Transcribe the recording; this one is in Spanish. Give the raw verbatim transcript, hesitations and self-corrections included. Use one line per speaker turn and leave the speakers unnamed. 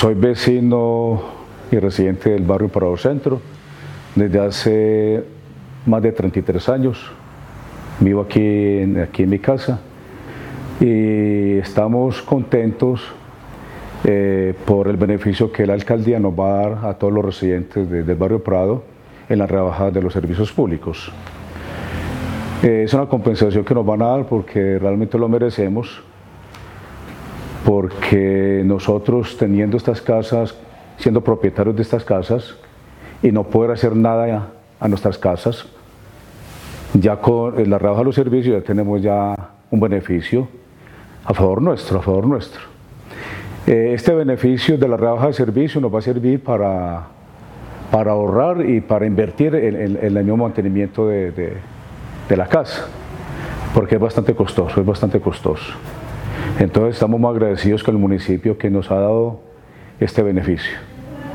Soy vecino y residente del barrio Prado Centro desde hace más de treinta y tres años. Vivo aquí en, aquí en mi casa y estamos contentos eh, por el beneficio que la alcaldía nos va a dar a todos los residentes de, del barrio Prado en la rebaja de los servicios públicos. Eh, es una compensación que nos van a dar porque realmente lo merecemos, porque nosotros teniendo estas casas, siendo propietarios de estas casas y no poder hacer nada a nuestras casas, ya con la rebaja de los servicios ya tenemos ya un beneficio a favor nuestro, a favor nuestro. Eh, este beneficio de la rebaja de servicios nos va a servir para, para ahorrar y para invertir en, en, en el mismo mantenimiento de, de, de la casa, porque es bastante costoso, es bastante costoso. Entonces estamos muy agradecidos con el municipio que nos ha dado este beneficio.